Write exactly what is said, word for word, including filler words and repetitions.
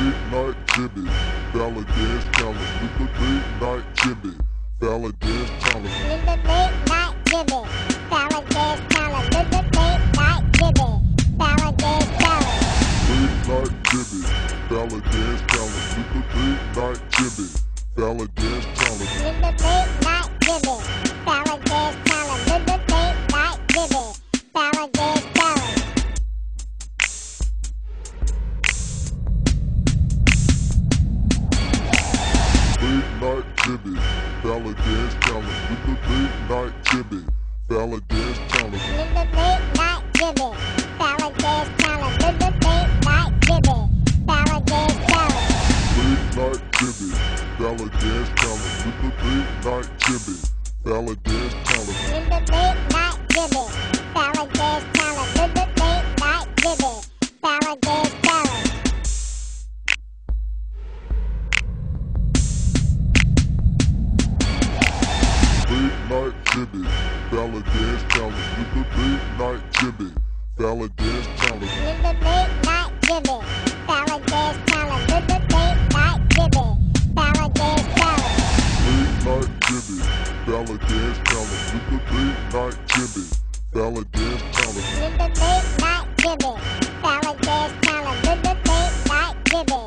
night Jimmy, ballad dance challenge. With the late night Jimmy, ballad dance challenge. With the late night Jimmy, ballad dance challenge. With the late night Jimmy, ballad dance challenge. Late night Jimmy, ballad dance challenge. With the late night Jimmy, ballad dance challenge. With the late night Jimmy, ballad dance challenge. With the late night Jimmy, ballad dance challenge. Late night Jimmy, ballad dance challenge. With the late night Jimmy, ballad dance challenge. With the late night Jimmy, ballad dance challenge. With the late night Jimmy, ballad dance challenge. Late night Jimmy, ballad dance challenge. With the late night Jimmy, ballad dance challenge. With the late night Jimmy, ballad dance challenge. With the late night Jimmy, ballad dance challenge. Late night Jimmy, ballad dance challenge. With the late night Jimmy, ballad dance challenge. With the late night Jimmy, ballad dance challenge. With the late night Jimmy, ballad dance challenge. Late night Jimmy, ballad dance challenge. With the late night Jimmy, ballad dance challenge. With the late night Jimmy, ballad dance challenge. With the late night Jimmy,